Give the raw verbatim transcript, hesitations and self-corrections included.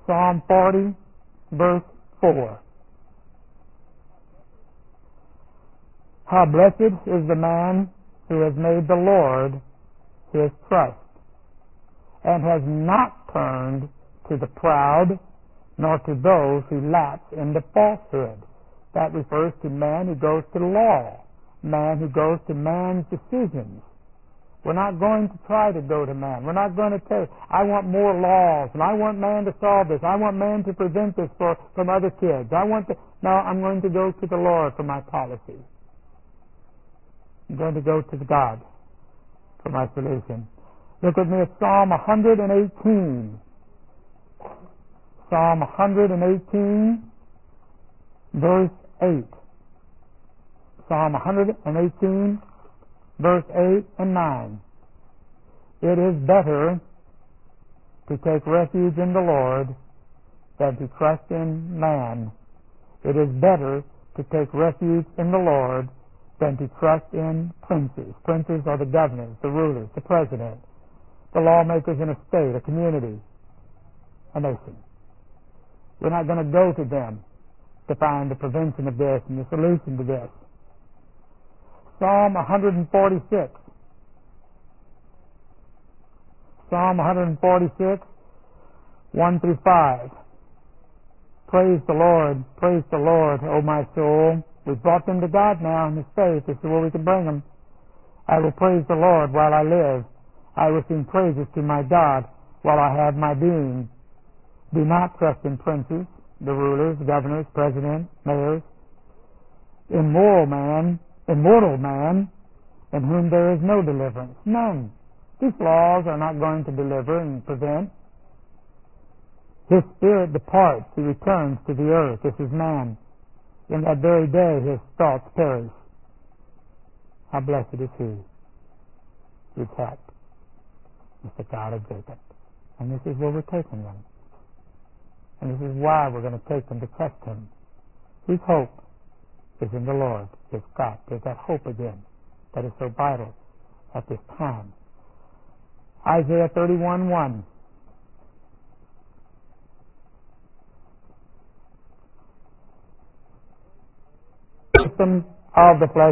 Psalm forty, verse four. How blessed is the man who has made the Lord his trust, and has not turned to the proud, nor to those who lapse into falsehood. That refers to man who goes to law, man who goes to man's decisions. We're not going to try to go to man. We're not going to say, I want more laws, and I want man to solve this. I want man to prevent this for, from other kids. I want to... No, I'm going to go to the Lord for my policy. I'm going to go to God for my solution. Look with me at Psalm one eighteen. Psalm one eighteen, verse eight. Psalm one eighteen, verse eight and nine. It is better to take refuge in the Lord than to trust in man. It is better to take refuge in the Lord than to trust in princes. Princes are the governors, the rulers, the president, the lawmakers in a state, a community, a nation. We're not going to go to them to find the prevention of this and the solution to this. Psalm one forty-six. Psalm one forty-six, one through five. Praise the Lord, praise the Lord, O my soul. We've brought them to God now in His faith. This is where we can bring them. I will praise the Lord while I live. I will sing praises to my God while I have my being. Do not trust in princes, the rulers, governors, presidents, mayors, immoral man, immortal man, in whom there is no deliverance. None. These laws are not going to deliver and prevent. His spirit departs, he returns to the earth. This is man. In that very day his thoughts perish. How blessed is he whose help is the God of Jacob. And this is where we're taking them. And this is why we're going to take them to trust Him. Whose hope is in the Lord, is God. There's that hope again that is so vital at this time. Isaiah thirty-one one. Of the flesh